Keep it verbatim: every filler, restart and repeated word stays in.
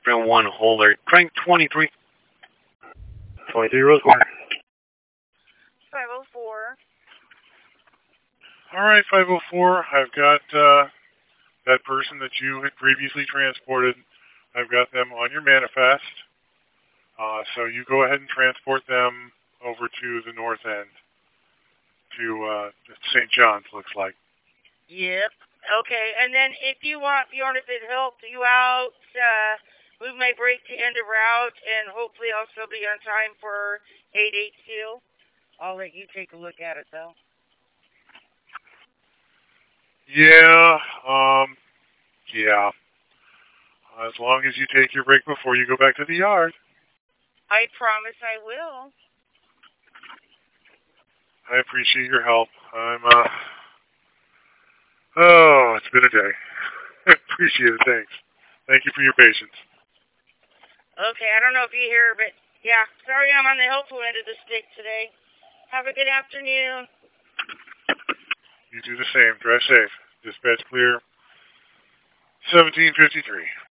Brand one holder. Crank twenty-three. twenty-three Rosemary. five oh four. All right, five oh four. I've got uh, that person that you had previously transported. I've got them on your manifest. Uh, so you go ahead and transport them over to the north end, to uh, Saint John's, looks like. Yep. Okay, and then if you want Bjorn, if it helped you out, uh, we may break the end of route, and hopefully I'll still be on time for eight eight two. I'll let you take a look at it, though. Yeah, um, yeah. As long as you take your break before you go back to the yard. I promise I will. I appreciate your help. I'm, uh... Oh, it's been a day. I appreciate it, thanks. Thank you for your patience. Okay, I don't know if you hear, but yeah, sorry I'm on the helpful end of the stick today. Have a good afternoon. You do the same. Drive safe. Dispatch clear. seventeen fifty-three.